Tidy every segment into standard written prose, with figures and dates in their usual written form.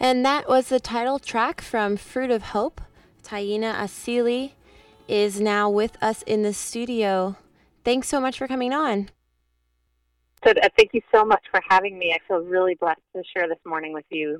And that was the title track from Fruit of Hope. Taina Asili is now with us in the studio. Thanks so much for coming on. So thank you so much for having me. I feel really blessed to share this morning with you.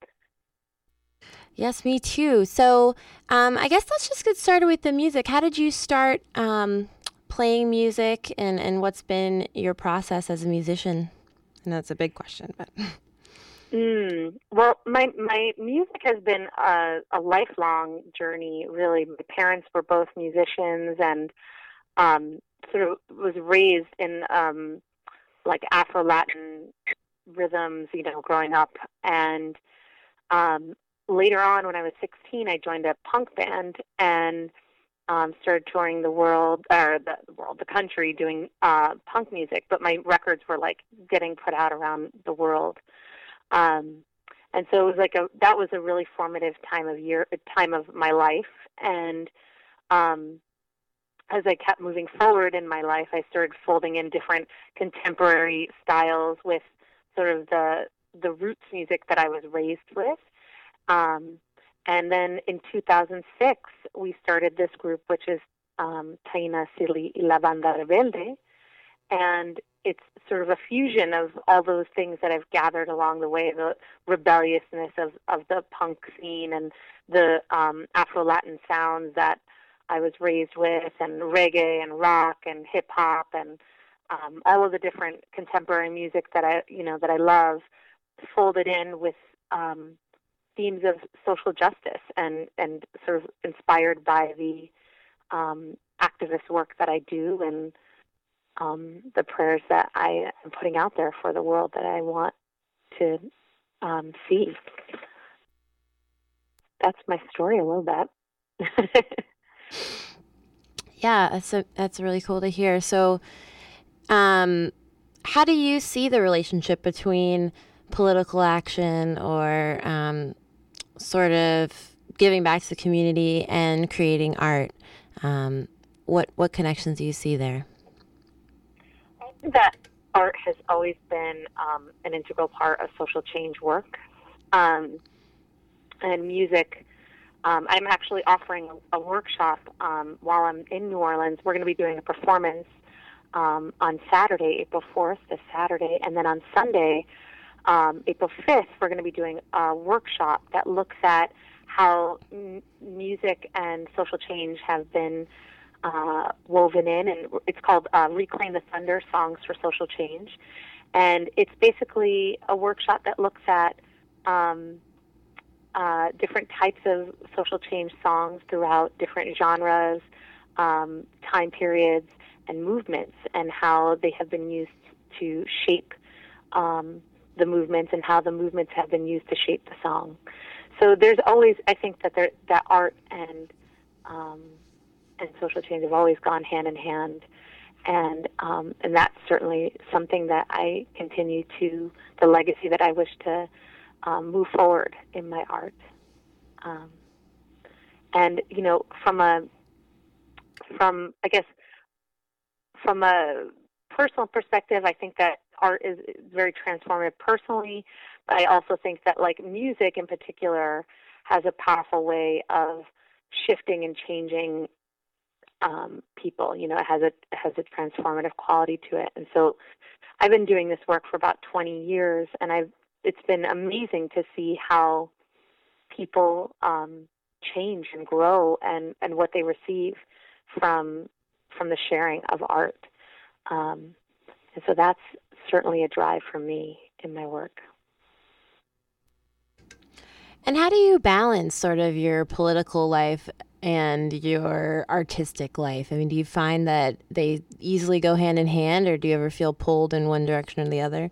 Yes, me too. So I guess let's just get started with the music. How did you start playing music, and what's been your process as a musician? I know it's a big question, but... Well, my music has been a lifelong journey, really. My parents were both musicians, and sort of was raised in like Afro-Latin rhythms, growing up. And later on, when I was 16, I joined a punk band and started touring the country, doing punk music. But my records were like getting put out around the world. And so it was that was a really formative time of my life. And as I kept moving forward in my life, I started folding in different contemporary styles with sort of the roots music that I was raised with. And then in 2006, we started this group, which is Taina Asili y la Banda Rebelde. And it's sort of a fusion of all those things that I've gathered along the way, the rebelliousness of the punk scene and the Afro-Latin sounds that I was raised with, and reggae and rock and hip-hop and all of the different contemporary music that I love, folded in with themes of social justice and sort of inspired by the activist work that I do, and the prayers that I am putting out there for the world that I want to see. That's my story a little bit. Yeah, that's really cool to hear. So, how do you see the relationship between political action or sort of giving back to the community and creating art? What connections do you see there? That art has always been an integral part of social change work, and music. I'm actually offering a workshop while I'm in New Orleans. We're going to be doing a performance on Saturday, April 4th, this Saturday, and then on Sunday, April 5th, we're going to be doing a workshop that looks at how music and social change have been woven in, and it's called Reclaim the Thunder, Songs for Social Change. And it's basically a workshop that looks at different types of social change songs throughout different genres, time periods, and movements, and how they have been used to shape the movements, and how the movements have been used to shape the song. So there's always, I think that art and social change have always gone hand in hand, and that's certainly something that I continue to, the legacy that I wish to move forward in my art. And from a personal perspective, I think that art is very transformative personally, but I also think that music in particular has a powerful way of shifting and changing people. It has a transformative quality to it. And so I've been doing this work for about 20 years, and it's been amazing to see how people change and grow, and what they receive from the sharing of art. And so that's certainly a drive for me in my work. And how do you balance sort of your political life and your artistic life? I mean, do you find that they easily go hand in hand, or do you ever feel pulled in one direction or the other?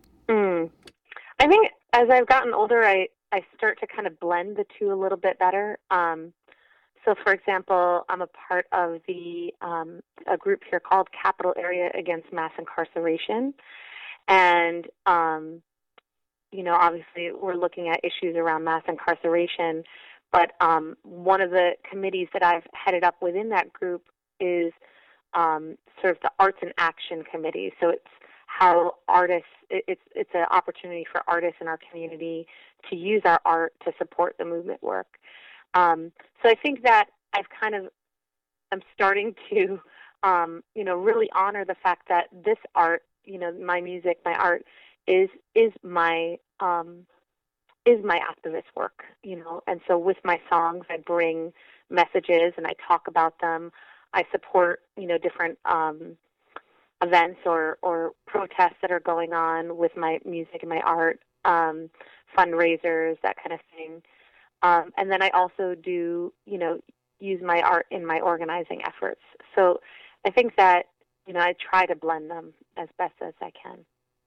I think as I've gotten older, I start to kind of blend the two a little bit better. So, for example, I'm a part of a group here called Capital Area Against Mass Incarceration. And, obviously we're looking at issues around mass incarceration. But one of the committees that I've headed up within that group is sort of the Arts and Action Committee. So it's how artists, it's an opportunity for artists in our community to use our art to support the movement work. So I think that I'm starting to, really honor the fact that this art, my music, my art, is my activist work, And so with my songs, I bring messages and I talk about them. I support, different events or protests that are going on with my music and my art, fundraisers, that kind of thing. And then I also do, use my art in my organizing efforts. So I think that, I try to blend them as best as I can.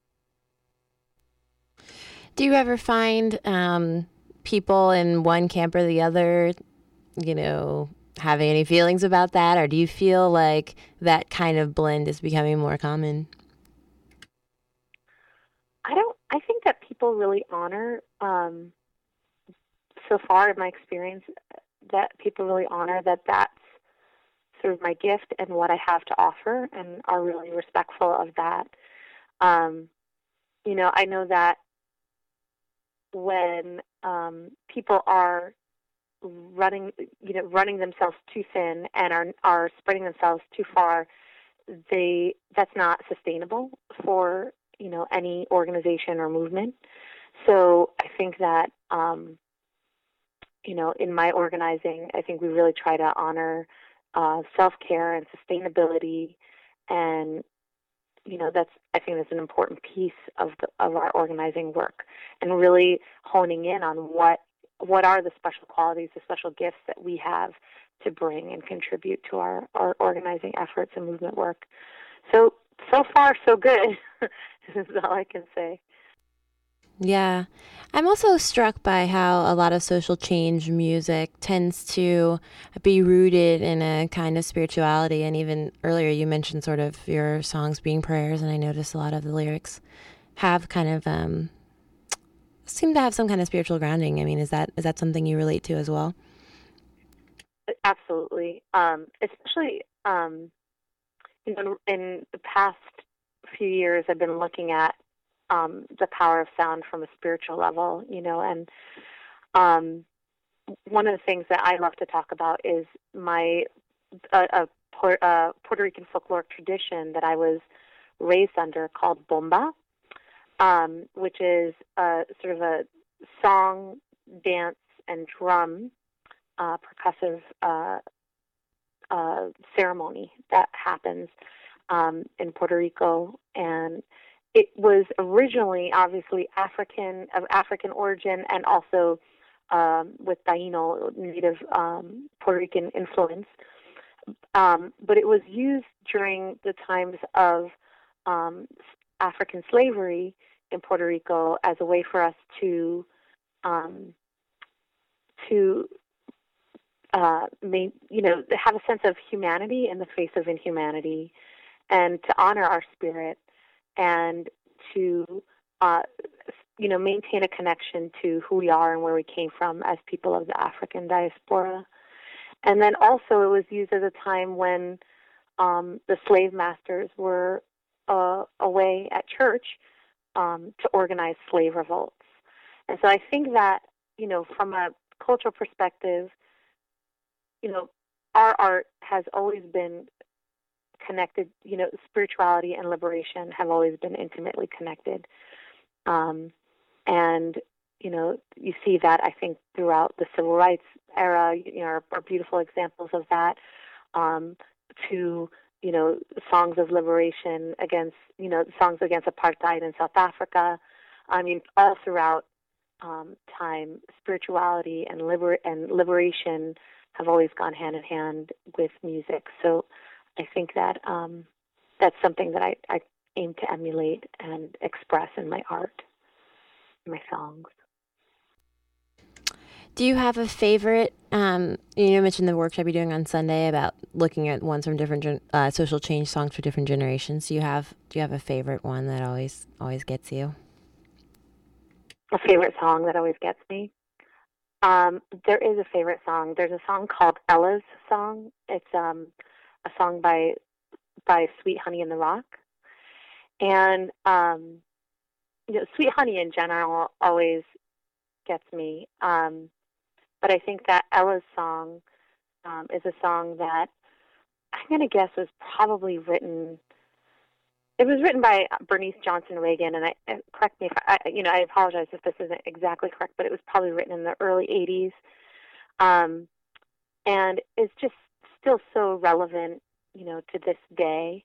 Do you ever find people in one camp or the other, having any feelings about that? Or do you feel like that kind of blend is becoming more common? I think that people really honor, so far in my experience, that people really honor that that's sort of my gift and what I have to offer, and are really respectful of that. I know that when people are running themselves too thin and are spreading themselves too far, that's not sustainable for any organization or movement. So I think that in my organizing, I think we really try to honor self-care and sustainability, and I think that's an important piece of our organizing work, and really honing in on what are the special qualities, the special gifts that we have to bring and contribute to our organizing efforts and movement work. So far, so good, is all I can say. Yeah. I'm also struck by how a lot of social change music tends to be rooted in a kind of spirituality. And even earlier, you mentioned sort of your songs being prayers, and I noticed a lot of the lyrics have kind of seem to have some kind of spiritual grounding. I mean, is that something you relate to as well? Absolutely. Especially, in the past few years, I've been looking at the power of sound from a spiritual level, and one of the things that I love to talk about is a Puerto Rican folkloric tradition that I was raised under called bomba, which is sort of a song, dance, and drum percussive ceremony that happens in Puerto Rico. And it was originally obviously of African origin, and also with Taino, native Puerto Rican influence. But it was used during the times of African slavery in Puerto Rico as a way for us to have a sense of humanity in the face of inhumanity, and to honor our spirit, and to maintain a connection to who we are and where we came from as people of the African diaspora. And then also it was used as a time when the slave masters were away at church to organize slave revolts. And so I think that, from a cultural perspective, our art has always been connected, spirituality and liberation have always been intimately connected. And, you see that, I think, throughout the civil rights era, are beautiful examples of that, to, songs of liberation against, songs against apartheid in South Africa. I mean, all throughout time, spirituality and liberation have always gone hand in hand with music. So I think that that's something that I aim to emulate and express in my art, my songs. Do you have a favorite? You mentioned the workshop you're doing on Sunday about looking at ones from different social change songs for different generations. Do you have a favorite one that always gets you? A favorite song that always gets me? There is a favorite song. There's a song called Ella's Song. It's a song by Sweet Honey in the Rock, And Sweet Honey in general always gets me. But I think that Ella's song is a song that I'm going to guess was probably written. It was written by Bernice Johnson Reagan, and correct me if I apologize if this isn't exactly correct, but it was probably written in the early '80s, and it's just still so relevant, to this day.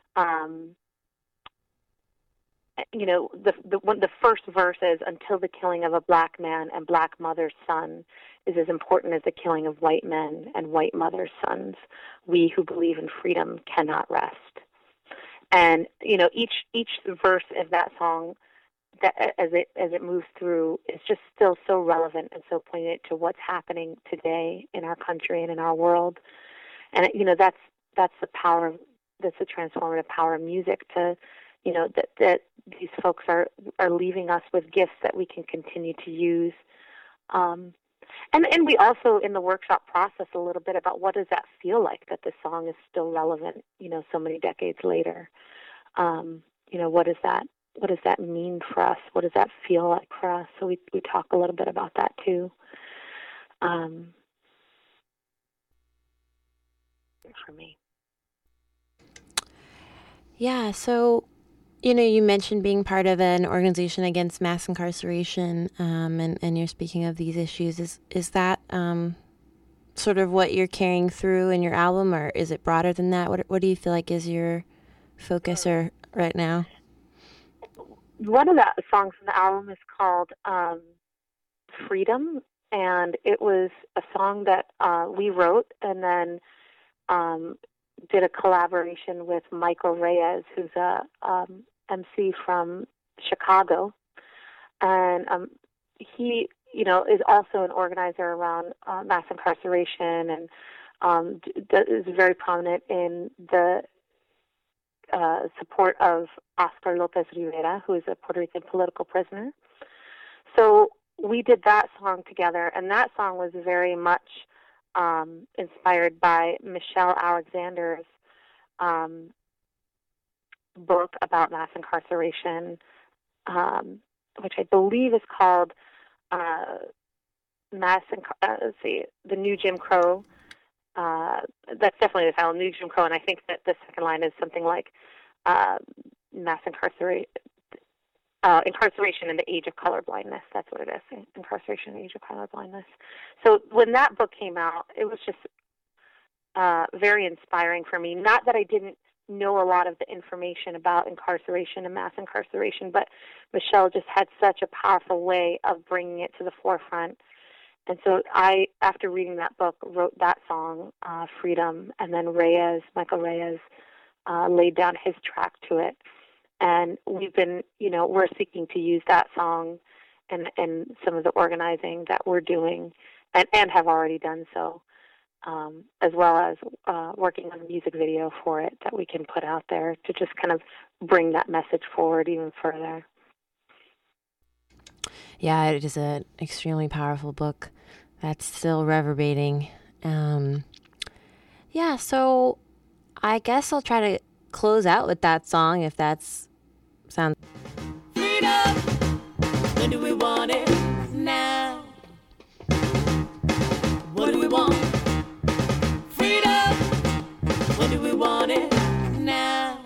The first verse is, "Until the killing of a black man and black mother's son is as important as the killing of white men and white mothers' sons. We who believe in freedom cannot rest." And each verse of that song, that as it moves through, is just still so relevant and so poignant to what's happening today in our country and in our world. And that's the power. That's the transformative power of music. To that these folks are leaving us with gifts that we can continue to use. And we also, in the workshop, process a little bit about what does that feel like, that this song is still relevant, so many decades later. What does that mean for us? What does that feel like for us? So we talk a little bit about that too. For me. Yeah, so you mentioned being part of an organization against mass incarceration, and you're speaking of these issues. Is that sort of what you're carrying through in your album, or is it broader than that? What do you feel like is your focus right now? One of the songs in the album is called Freedom, and it was a song that we wrote and then did a collaboration with Michael Reyes, who's a MC from Chicago, and he, is also an organizer around mass incarceration, and is very prominent in the support of Oscar Lopez Rivera, who is a Puerto Rican political prisoner. So we did that song together, and that song was very much inspired by Michelle Alexander's book about mass incarceration, which I believe is called The New Jim Crow. That's definitely the title, New Jim Crow, and I think that the second line is something like mass incarceration in the age of colorblindness. That's what it is, incarceration in the age of colorblindness. So when that book came out, it was just very inspiring for me. Not that I didn't know a lot of the information about incarceration and mass incarceration, but Michelle just had such a powerful way of bringing it to the forefront. And so I, after reading that book, wrote that song, Freedom, and then Michael Reyes, laid down his track to it. And we've been, we're seeking to use that song and some of the organizing that we're doing and have already done so, as well as working on a music video for it that we can put out there to just kind of bring that message forward even further. Yeah, it is an extremely powerful book that's still reverberating. Yeah, so I guess I'll try to close out with that song if that's sounds. Freedom, when do we want it? Now. What do we want? Freedom, when do we want it? Now.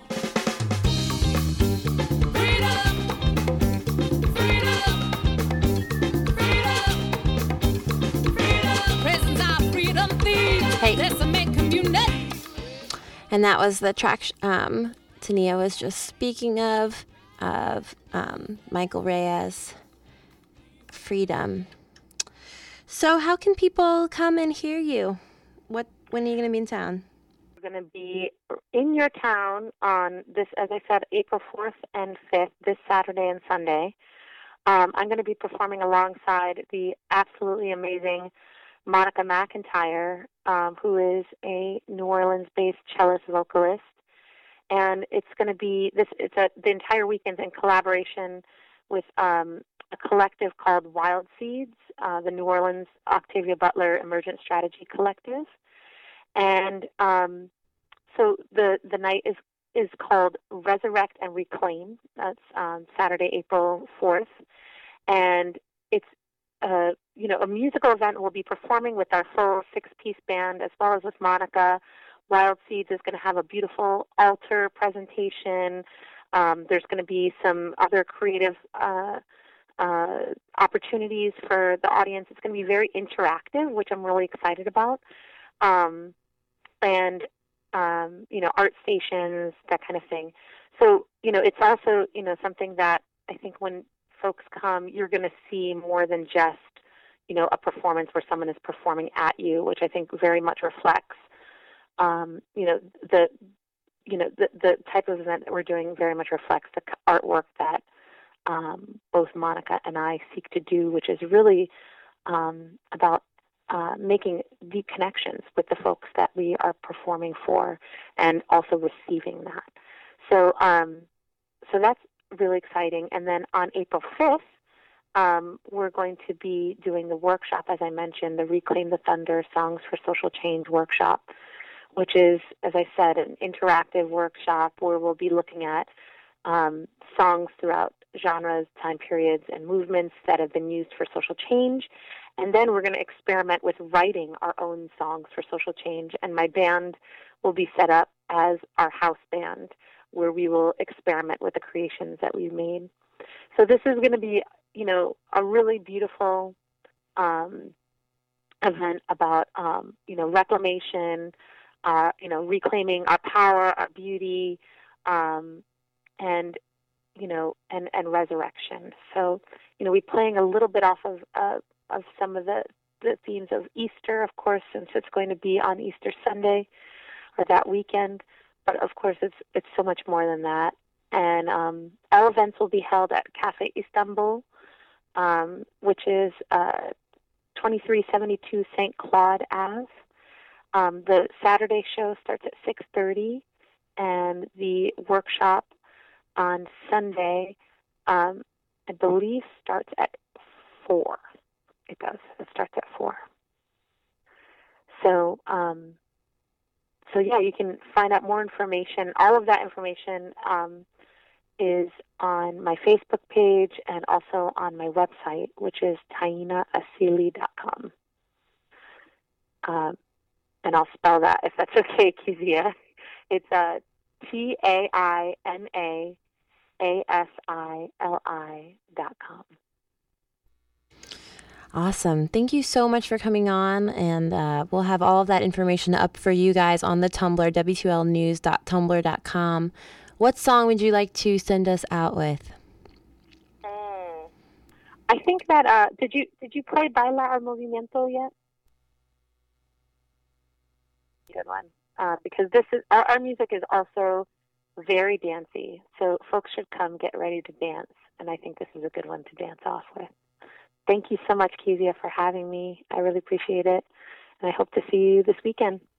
And that was the track Tania was just speaking of Michael Reyes, Freedom. So how can people come and hear you? When are you going to be in town? We're going to be in your town on this, as I said, April 4th and 5th, this Saturday and Sunday. I'm going to be performing alongside the absolutely amazing Monica McIntyre, who is a New Orleans-based cellist vocalist, and it's going to be the entire weekend in collaboration with a collective called Wild Seeds, the New Orleans Octavia Butler Emergent Strategy Collective, and so the night is called Resurrect and Reclaim. That's Saturday, April 4th. And it's a musical event. We'll be performing with our full 6-piece band as well as with Monica. Wild Seeds is going to have a beautiful altar presentation. There's going to be some other creative opportunities for the audience. It's going to be very interactive, which I'm really excited about. Art stations, that kind of thing. So, it's also, something that I think when folks come, you're going to see more than just, a performance where someone is performing at you, which I think very much reflects, the type of event that we're doing very much reflects the artwork that both Monica and I seek to do, which is really about making deep connections with the folks that we are performing for, and also receiving that. So that's really exciting. And then on April 5th, we're going to be doing the workshop, as I mentioned, the Reclaim the Thunder Songs for Social Change workshop, which is, as I said, an interactive workshop where we'll be looking at songs throughout genres, time periods, and movements that have been used for social change. And then we're going to experiment with writing our own songs for social change. And my band will be set up as our house band, where we will experiment with the creations that we've made. So this is going to be, a really beautiful event about, reclamation, reclaiming our power, our beauty, and resurrection. So, we're playing a little bit off of some of the themes of Easter, of course, since it's going to be on Easter Sunday or that weekend. But of course, it's so much more than that. And our events will be held at Cafe Istanbul, which is 2372 St. Claude Ave. The Saturday show starts at 6:30, and the workshop on Sunday, I believe, starts at 4. It does. It starts at 4. So, you can find out more information. All of that information is on my Facebook page and also on my website, which is tainaasili.com. And I'll spell that if that's okay, Kezia. It's TAINAASILI.com. Awesome. Thank you so much for coming on, and we'll have all of that information up for you guys on the Tumblr, w2lnews.tumblr.com. What song would you like to send us out with? I think that, did you play Baila al Movimiento yet? Good one. Because this is our music is also very dancey, so folks should come get ready to dance, and I think this is a good one to dance off with. Thank you so much, Kezia, for having me. I really appreciate it, and I hope to see you this weekend.